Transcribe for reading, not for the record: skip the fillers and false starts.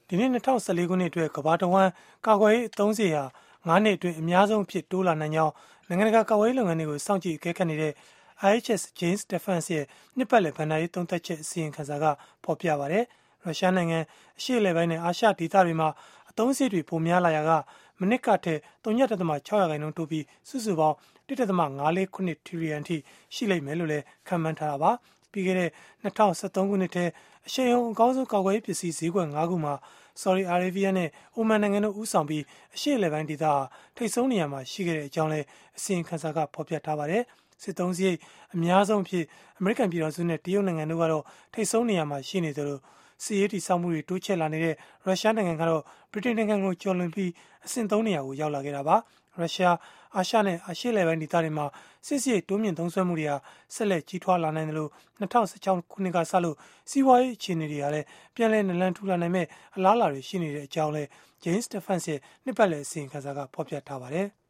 ဒီနေ့2014ခုနှစ်အတွက်ကမ္ဘာတဝန်းကာကွယ်ရေးအသုံးစရိတ်ဟာ9နှစ်အတွင်းအများဆုံးအဖြစ်တိုးလာနိုင်ကြောင်းနိုင်ငံတကာကာကွယ်ရေးလုပ်ငန်းတွေကိုစောင့်ကြည့်အကဲခတ်နေတဲ့ IHS Jane's Defense ရဲ့နှစ်ပတ်လည်ဘဏ္ဍာရေးသုံးသပ်ချက်အစီရင်ခံစာကဖော်ပြပါတယ်။ရုရှားနိုင်ငံအရှေ့အလယ်ပိုင်းနဲ့အာရှဒေသတွေမှာအသုံးစရိတ်တွေပိုများလာရာကမနှစ်ကထက် 3.6% တိုးပြီးစုစုပေါင်း 1.549 ထရီလီယံထိရှိလိမ့်မယ်လို့လည်းခန့်မှန်းထားတာပါ။ပြီးခဲ့တဲ့2013ခုနှစ်ထဲအရှိန်အကောင်းဆုံးကာကွယ်ရေးပစ္စည်းဈေးကွက်၅ခုမှာဆော်ဒီအာရေဗီးယားနဲ့အိုမန်နိုင်ငံတို့ဦးဆောင်ပြီးအရှေ့အလယ်ပိုင်းဒေသဟာထိပ်ဆုံးနေရာမှာရှိခဲ့တဲ့အကြောင်းလည်းအစီရင်ခံစာကဖော်ပြထားပါတယ်။စစ်သုံးစရိတ်အများဆုံးအဖြစ်အမေရိကန်ပြည်ထောင်စုနဲ့တရုတ်နိုင်ငံတို့ကတော့ထိပ်ဆုံးနေရာမှာရှိနေသလိုစီးရေးတီဆောက်မှုတွေတိုးချဲ့လာနေတဲ့ရုရှားနိုင်ငံကတော့ဗြိတိန်နိုင်ငံကိုကျော်လွန်ပြီးအဆင့်3နေရာကိုရောက်လာခဲ့တာပါ။ရုရှားအာရှနဲ့အရှေ့အလယ်ပိုင်းဒေသတွေမှာစစ်စရိတ်တိုးမြင့်သုံးစွဲမှုတွေဟာဆက်လက်ကြီးထွားလာနိုင်တယ်လို့2016ခုနှစ်ကစလို့စီးပွားရေးအခြေအနေတွေဟာလည်းပြန်လည်နလန်ထူလာနိုင်မဲ့အလားအလာတွေရှိနေတဲ့အကြောင်းလဲ Jane's Defense ရဲ့နှစ်ပတ်လည်အစီရင်ခံစာကဖော်ပြထားပါတယ်။